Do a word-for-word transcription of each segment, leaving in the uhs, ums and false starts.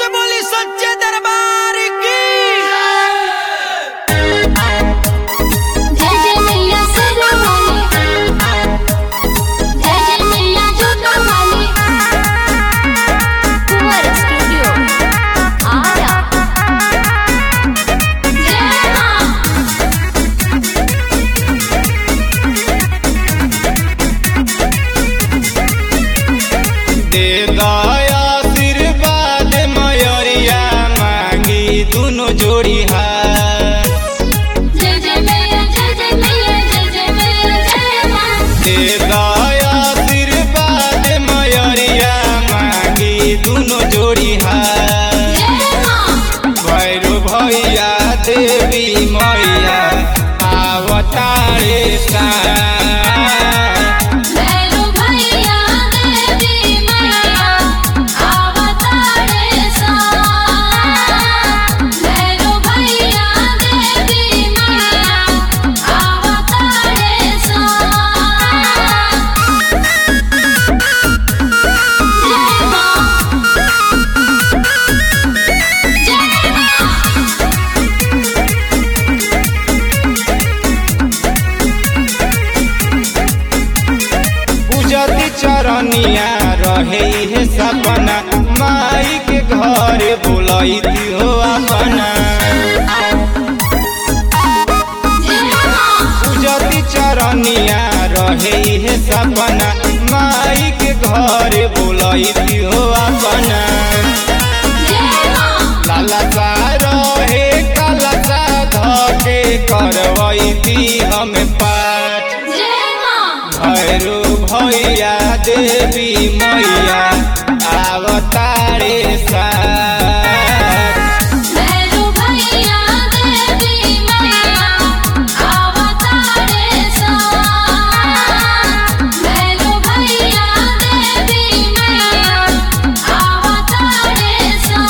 से बोली सच्चे दरबार की। जय जय मैया सरवाली, जय जय मैया जोतावाली। कुंवर स्टूडियो आया। जय मां। दे दया आशीर्वाद मयरिया मांगी दुनो जोड़ी हाथ। जय जय मैया, जय जय मैया, जय जय मैया, जय मां। दे दया आशीर्वाद मयरिया मांगी दुनो जोड़ी हाथ। जय मां। भैरू भैया देवी मैया आवतारे सा। भैरू भैया देवी मैया आवतारे सा। भैरू भैया देवी मैया आवतारे सा। जय मां, जय मां। पूजती चरनिया रहे है सपना माई के घर बुलैती हो अपना। जय मां। पूजती चरनिया रहे है सपना माई के घर बुलैती हो अपना। जय मां। लाला सा रहे काला सा धके करवैती हम पाठ। जय मां। भैरू भैया देवी मैया आवतारे सा। भैरू भैया देवी मैया आवतारे सा। भैरू भैया देवी मैया आवतारे सा।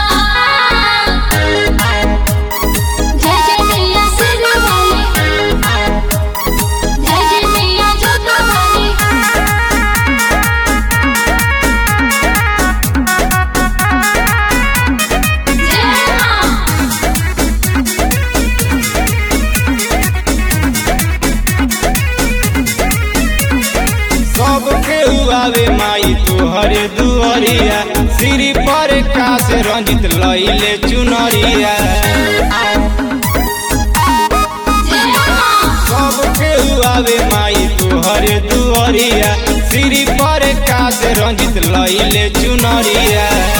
जय जय मैया सरवाली, जय जय मैया जोतावाली। जय मां। सबके हुआवे माई तोहरे दुआरिया सिरी पर काश रंजित लैले चुनरिया। जय मां। सबके हुआवे माई तोहरे दुआरिया सिरी पर काश रंजित लैले चुनरिया।